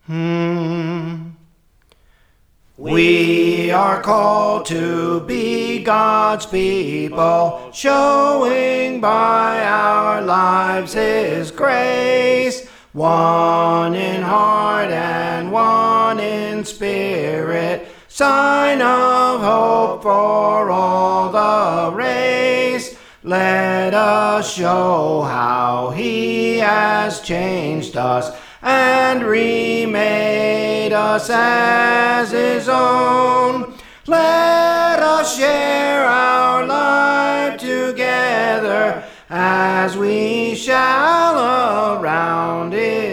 We are called to be God's people, showing by our lives His grace, one in heart and one in spirit, sign of hope for all the race. Let us show how He has changed us and remade us as His own. Let us share our life together as we shall around it